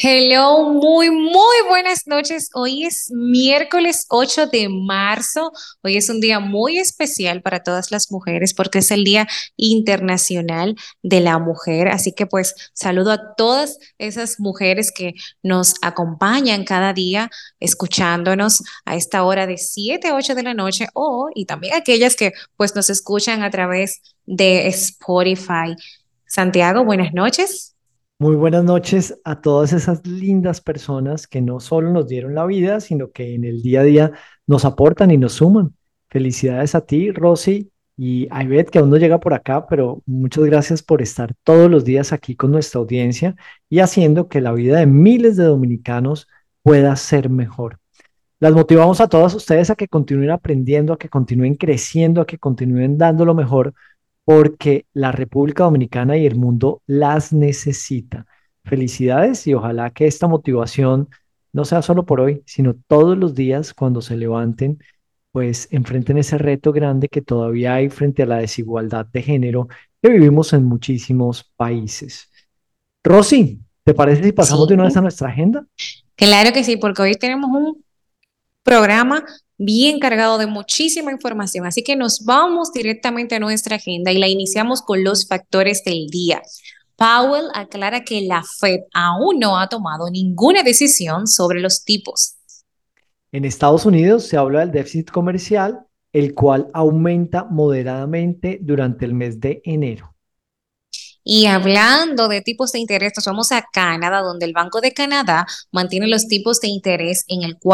Hello, muy buenas noches. Hoy es miércoles 8 de marzo. Hoy es un día muy especial para todas las mujeres porque es el Día Internacional de la Mujer. Así que pues saludo a todas esas mujeres que nos acompañan cada día escuchándonos a esta hora de 7 a 8 de la noche y también aquellas que pues nos escuchan a través de Spotify. Santiago, buenas noches. Muy buenas noches a todas esas lindas personas que no solo nos dieron la vida, sino que en el día a día nos aportan y nos suman. Felicidades a ti, Rosy, y a Ivette, que aún no llega por acá, pero muchas gracias por estar todos los días aquí con nuestra audiencia y haciendo que la vida de miles de dominicanos pueda ser mejor. Las motivamos a todas ustedes a que continúen aprendiendo, a que continúen creciendo, a que continúen dando lo mejor, porque la República Dominicana y el mundo las necesita. Felicidades y ojalá que esta motivación no sea solo por hoy, sino todos los días cuando se levanten, pues enfrenten ese reto grande que todavía hay frente a la desigualdad de género que vivimos en muchísimos países. Rosy, ¿te parece si pasamos de una vez a Sí. nuestra agenda? Claro que sí, porque hoy tenemos un programa bien cargado de muchísima información, así que nos vamos directamente a nuestra agenda y la iniciamos con los factores del día. Powell aclara que la Fed aún no ha tomado ninguna decisión sobre los tipos. En Estados Unidos se habla del déficit comercial, el cual aumenta moderadamente durante el mes de enero. Y hablando de tipos de interés, nos vamos a Canadá, donde el Banco de Canadá mantiene los tipos de interés en el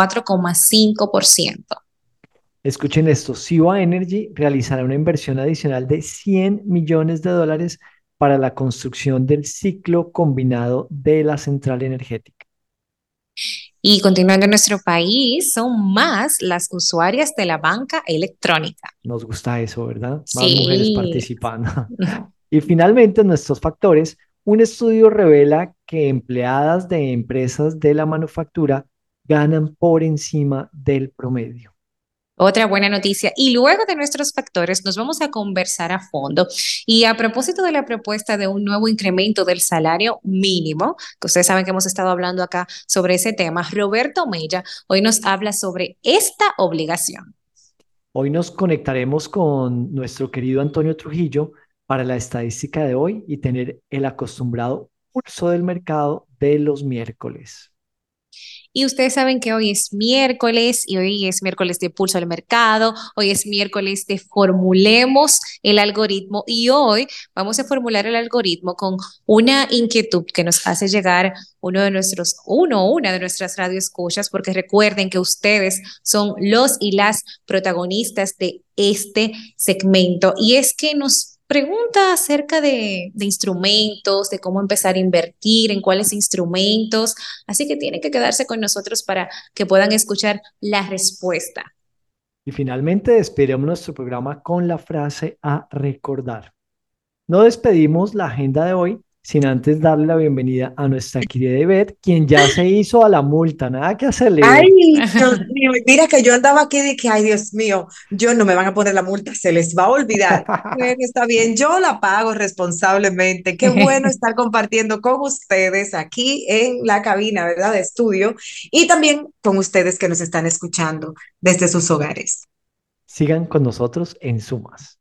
4,5%. Escuchen esto, Siva Energy realizará una inversión adicional de 100 millones de dólares para la construcción del ciclo combinado de la central energética. Y continuando en nuestro país, son más las usuarias de la banca electrónica. Nos gusta eso, ¿verdad? Más mujeres Sí. participando. Y finalmente, nuestros factores, un estudio revela que empleadas de empresas de la manufactura ganan por encima del promedio. Otra buena noticia. Y luego de nuestros factores, nos vamos a conversar a fondo. Y a propósito de la propuesta de un nuevo incremento del salario mínimo, que ustedes saben que hemos estado hablando acá sobre ese tema, Roberto Mella hoy nos habla sobre esta obligación. Hoy nos conectaremos con nuestro querido Antonio Trujillo para la estadística de hoy y tener el acostumbrado pulso del mercado de los miércoles. Y ustedes saben que hoy es miércoles y hoy es miércoles de Pulso al Mercado, hoy es miércoles de Formulemos el algoritmo y hoy vamos a formular el algoritmo con una inquietud que nos hace llegar una de nuestras radioescuchas, porque recuerden que ustedes son los y las protagonistas de este segmento y es que nos pregunta acerca de instrumentos, de cómo empezar a invertir, en cuáles instrumentos. Así que tienen que quedarse con nosotros para que puedan escuchar la respuesta. Y finalmente despedimos nuestro programa con la frase a recordar. No despedimos la agenda de hoy sin antes darle la bienvenida a nuestra querida Ivette, quien ya se hizo a la multa. Nada que hacerle, Ay, Ivette. Dios mío, mira que yo andaba aquí de que, ay, Dios mío, yo no me van a poner la multa, se les va a olvidar. Bueno, está bien, yo la pago responsablemente. Qué bueno estar compartiendo con ustedes aquí en la cabina, ¿verdad? De estudio y también con ustedes que nos están escuchando desde sus hogares. Sigan con nosotros en Sumas.